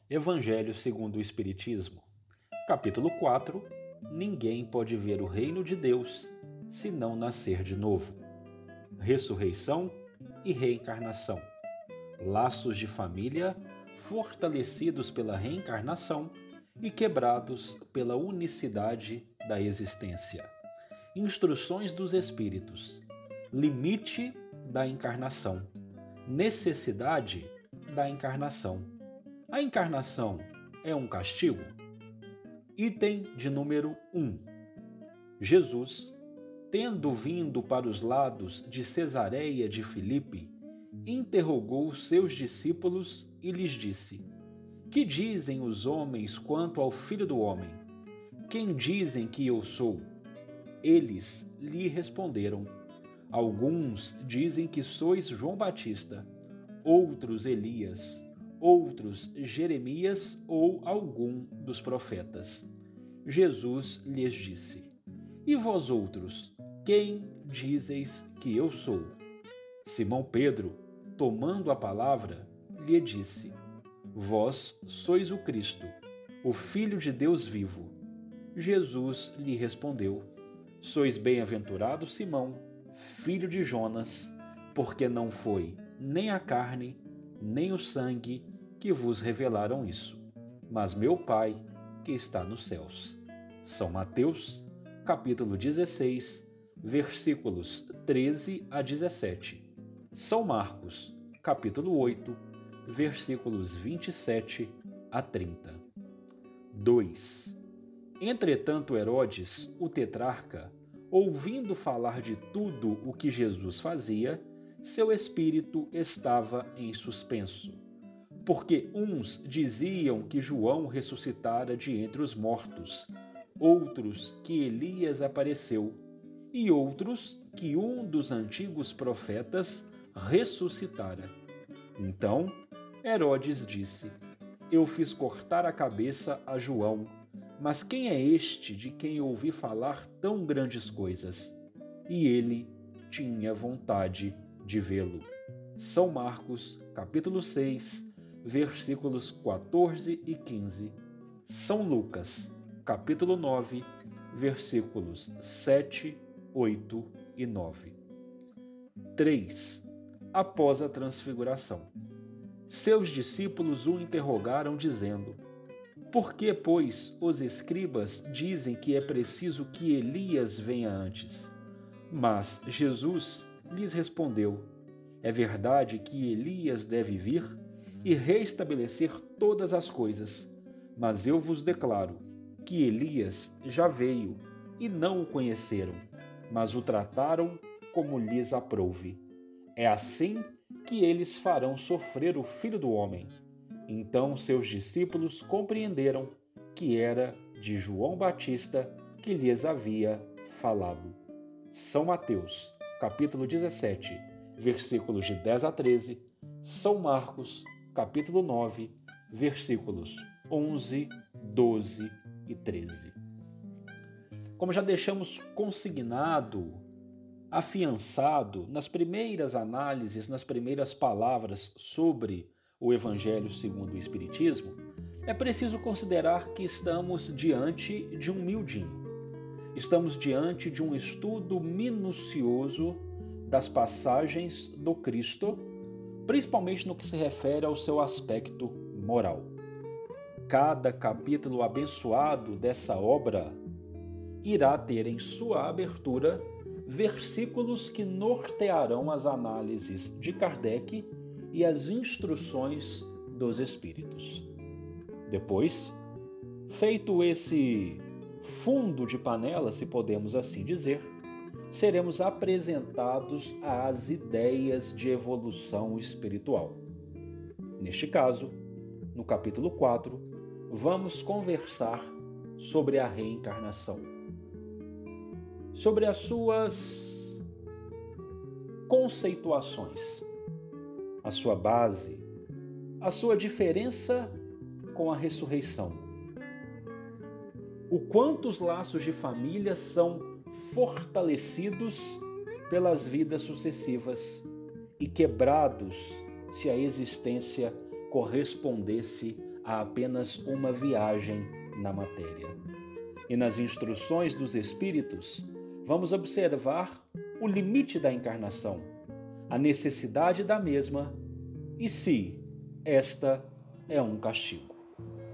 Evangelho segundo o Espiritismo, capítulo 4. Ninguém pode ver o reino de Deus se não nascer de novo. Ressurreição e reencarnação. Laços de família fortalecidos pela reencarnação e quebrados pela unicidade da existência. Instruções dos Espíritos. Limite da encarnação. Necessidade da encarnação. A encarnação é um castigo? Item de número 1. Jesus, tendo vindo para os lados de Cesareia de Filipe, interrogou seus discípulos e lhes disse: Que dizem os homens quanto ao Filho do Homem? Quem dizem que eu sou? Eles lhe responderam: Alguns dizem que sois João Batista, outros Elias, outros Jeremias ou algum dos profetas. Jesus lhes disse: E vós outros, quem dizeis que eu sou? Simão Pedro, tomando a palavra, lhe disse: Vós sois o Cristo, o Filho de Deus vivo. Jesus lhe respondeu: Sois bem-aventurado Simão, filho de Jonas, porque não foi nem a carne, nem o sangue que vos revelaram isso, mas meu Pai que está nos céus. São Mateus, capítulo 16, versículos 13 a 17. São Marcos, capítulo 8, versículos 27 a 30. 2. Entretanto, Herodes, o tetrarca, ouvindo falar de tudo o que Jesus fazia, seu espírito estava em suspenso, porque uns diziam que João ressuscitara de entre os mortos, outros que Elias apareceu, e outros que um dos antigos profetas ressuscitara. Então Herodes disse: Eu fiz cortar a cabeça a João, mas quem é este de quem ouvi falar tão grandes coisas? E ele tinha vontade de vê-lo. São Marcos, capítulo 6, versículos 14 e 15. São Lucas, capítulo 9, versículos 7, 8 e 9. 3. Após a transfiguração. Seus discípulos o interrogaram, dizendo: Por que, pois, os escribas dizem que é preciso que Elias venha antes? Mas Jesus lhes respondeu: É verdade que Elias deve vir e restabelecer todas as coisas, mas eu vos declaro que Elias já veio e não o conheceram, mas o trataram como lhes aprouve. É assim que eles farão sofrer o Filho do Homem. Então seus discípulos compreenderam que era de João Batista que lhes havia falado. São Mateus, capítulo 17, versículos de 10 a 13. São Marcos, capítulo 9, versículos 11, 12 e 13. Como já deixamos consignado, afiançado nas primeiras análises, nas primeiras palavras sobre o Evangelho segundo o Espiritismo, é preciso considerar que estamos diante de um miudinho. Estamos diante de um estudo minucioso das passagens do Cristo, principalmente no que se refere ao seu aspecto moral. Cada capítulo abençoado dessa obra irá ter em sua abertura versículos que nortearão as análises de Kardec e as instruções dos Espíritos. Depois, feito esse fundo de panela, se podemos assim dizer, seremos apresentados às ideias de evolução espiritual. Neste caso, no capítulo 4, vamos conversar sobre a reencarnação, sobre as suas conceituações, a sua base, a sua diferença com a ressurreição, o quanto os laços de família são fortalecidos pelas vidas sucessivas e quebrados se a existência correspondesse a apenas uma viagem na matéria. E nas instruções dos Espíritos, vamos observar o limite da encarnação, a necessidade da mesma e se esta é um castigo.